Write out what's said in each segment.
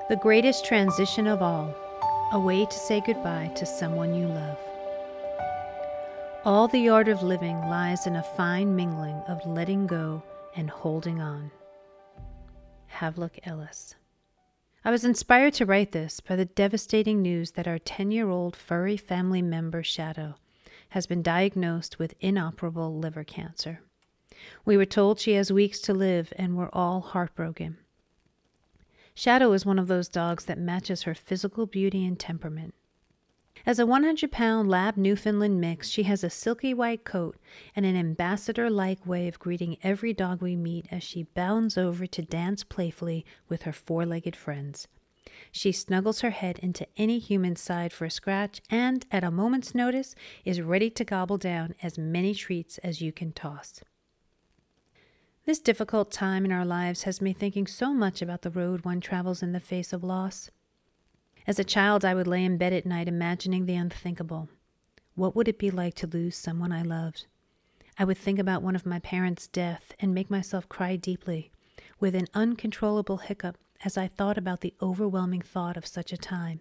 The greatest transition of all, a way to say goodbye to someone you love. All the art of living lies in a fine mingling of letting go and holding on. Havelock Ellis. I was inspired to write this by the devastating news that our 10-year-old furry family member Shadow has been diagnosed with inoperable liver cancer. We were told she has weeks to live and we're all heartbroken. Shadow is one of those dogs that matches her physical beauty and temperament. As a 100-pound lab Newfoundland mix, she has a silky white coat and an ambassador-like way of greeting every dog we meet as she bounds over to dance playfully with her four-legged friends. She snuggles her head into any human's side for a scratch and, at a moment's notice, is ready to gobble down as many treats as you can toss. This difficult time in our lives has me thinking so much about the road one travels in the face of loss. As a child, I would lay in bed at night imagining the unthinkable. What would it be like to lose someone I loved? I would think about one of my parents' death and make myself cry deeply, with an uncontrollable hiccup as I thought about the overwhelming thought of such a time.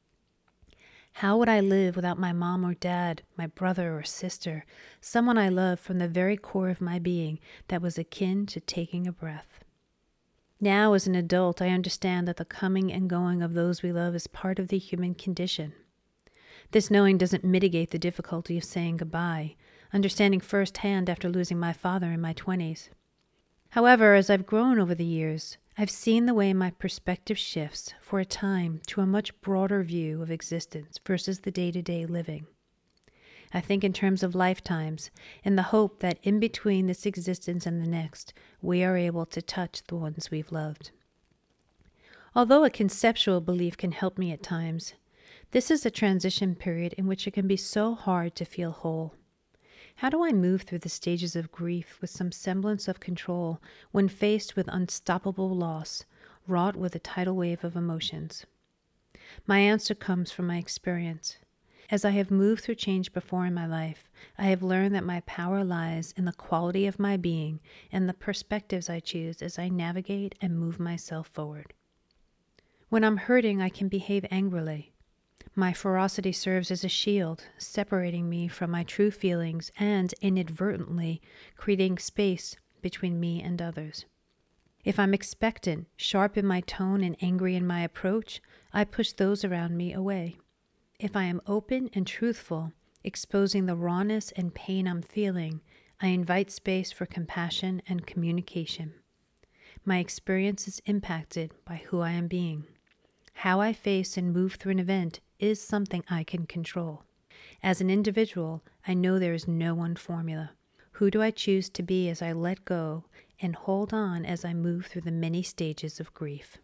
How would I live without my mom or dad, my brother or sister, someone I loved from the very core of my being that was akin to taking a breath? Now, as an adult, I understand that the coming and going of those we love is part of the human condition. This knowing doesn't mitigate the difficulty of saying goodbye, understanding firsthand after losing my father in my 20s. However, as I've grown over the years, I've seen the way my perspective shifts for a time to a much broader view of existence versus the day-to-day living. I think in terms of lifetimes, in the hope that in between this existence and the next, we are able to touch the ones we've loved. Although a conceptual belief can help me at times, this is a transition period in which it can be so hard to feel whole. How do I move through the stages of grief with some semblance of control when faced with unstoppable loss, wrought with a tidal wave of emotions? My answer comes from my experience. As I have moved through change before in my life, I have learned that my power lies in the quality of my being and the perspectives I choose as I navigate and move myself forward. When I'm hurting, I can behave angrily. My ferocity serves as a shield, separating me from my true feelings and inadvertently creating space between me and others. If I'm expectant, sharp in my tone, and angry in my approach, I push those around me away. If I am open and truthful, exposing the rawness and pain I'm feeling, I invite space for compassion and communication. My experience is impacted by who I am being. How I face and move through an event is something I can control. As an individual, I know there is no one formula. Who do I choose to be as I let go and hold on as I move through the many stages of grief?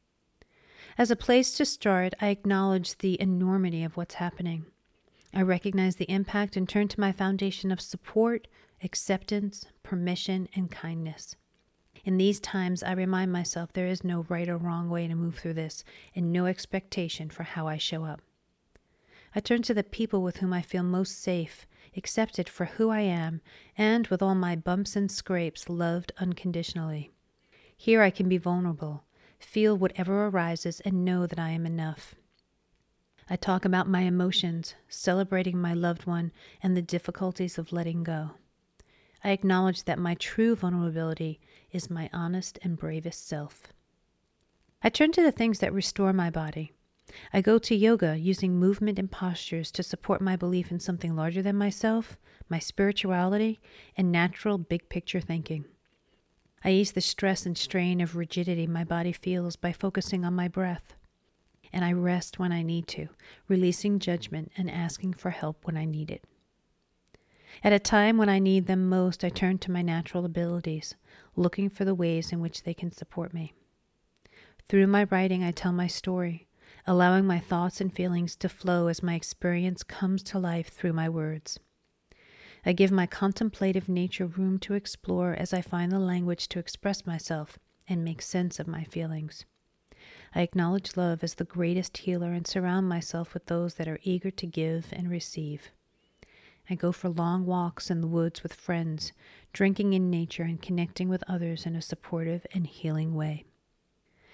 As a place to start, I acknowledge the enormity of what's happening. I recognize the impact and turn to my foundation of support, acceptance, permission, and kindness. In these times, I remind myself there is no right or wrong way to move through this, and no expectation for how I show up. I turn to the people with whom I feel most safe, accepted for who I am, and with all my bumps and scrapes, loved unconditionally. Here I can be vulnerable, feel whatever arises, and know that I am enough. I talk about my emotions, celebrating my loved one, and the difficulties of letting go. I acknowledge that my true vulnerability is my honest and bravest self. I turn to the things that restore my body. I go to yoga using movement and postures to support my belief in something larger than myself, my spirituality, and natural big picture thinking. I ease the stress and strain of rigidity my body feels by focusing on my breath. And I rest when I need to, releasing judgment and asking for help when I need it. At a time when I need them most, I turn to my natural abilities, looking for the ways in which they can support me. Through my writing, I tell my story, allowing my thoughts and feelings to flow as my experience comes to life through my words. I give my contemplative nature room to explore as I find the language to express myself and make sense of my feelings. I acknowledge love as the greatest healer and surround myself with those that are eager to give and receive. I go for long walks in the woods with friends, drinking in nature and connecting with others in a supportive and healing way.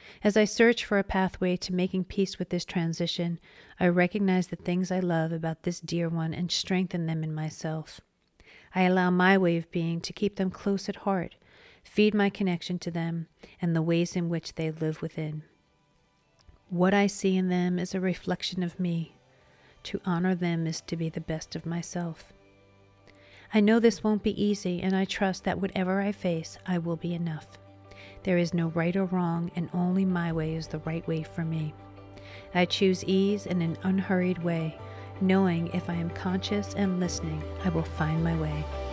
As I search for a pathway to making peace with this transition, I recognize the things I love about this dear one and strengthen them in myself. I allow my way of being to keep them close at heart, feed my connection to them, and the ways in which they live within. What I see in them is a reflection of me. To honor them is to be the best of myself. I know this won't be easy, and I trust that whatever I face, I will be enough. There is no right or wrong, and only my way is the right way for me. I choose ease in an unhurried way, knowing if I am conscious and listening, I will find my way.